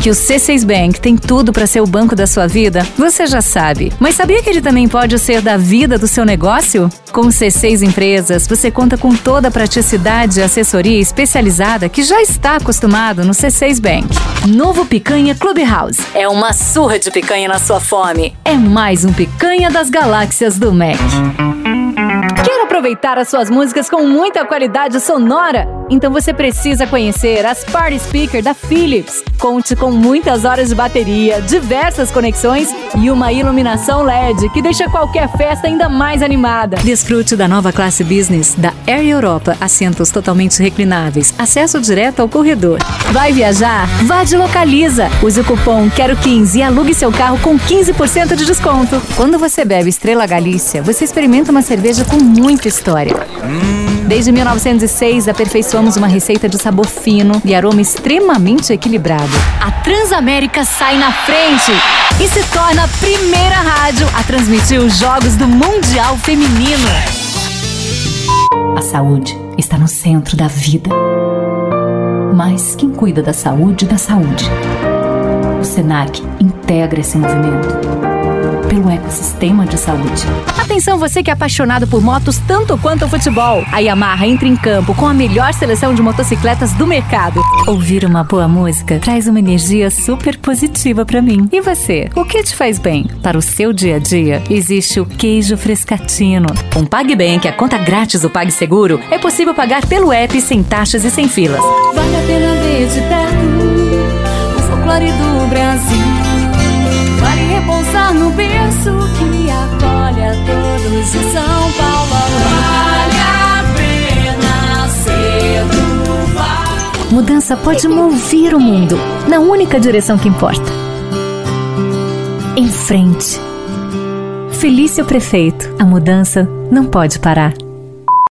Que o C6 Bank tem tudo para ser o banco da sua vida, você já sabe. Mas sabia que ele também pode ser da vida do seu negócio? Com o C6 Empresas, você conta com toda a praticidade e assessoria especializada que já está acostumado no C6 Bank. Novo Picanha Clubhouse. É uma surra de picanha na sua fome. É mais um picanha das galáxias do Mac. Quer aproveitar as suas músicas com muita qualidade sonora? Então você precisa conhecer as Party Speaker da Philips. Conte com muitas horas de bateria, diversas conexões e uma iluminação LED que deixa qualquer festa ainda mais animada. Desfrute da nova classe Business da Air Europa, assentos totalmente reclináveis, acesso direto ao corredor. Vai viajar? Vá de Localiza. Use o cupom QUERO15 e alugue seu carro com 15% de desconto. Quando você bebe Estrela Galícia, você experimenta uma cerveja com muita história. Desde 1906, aperfeiçoamos uma receita de sabor fino e aroma extremamente equilibrado. A Transamérica sai na frente e se torna a primeira rádio a transmitir os Jogos do Mundial Feminino. A saúde está no centro da vida. Mas quem cuida da saúde, O Senac integra esse movimento pelo ecossistema de saúde. Atenção você que é apaixonado por motos tanto quanto o futebol. A Yamaha entra em campo com a melhor seleção de motocicletas do mercado. Ouvir uma boa música traz uma energia super positiva pra mim. E você, o que te faz bem? Para o seu dia a dia, existe o queijo Frescatino. Com PagBank, a conta grátis do PagSeguro, é possível pagar pelo app sem taxas e sem filas. Vale a pena ver de perto o folclore do Brasil. Vale repousar no berço que acolhe a todos de São Paulo. Vale a pena ser do Vale. Mudança pode mover o mundo na única direção que importa. Em frente. Felício Prefeito, a mudança não pode parar.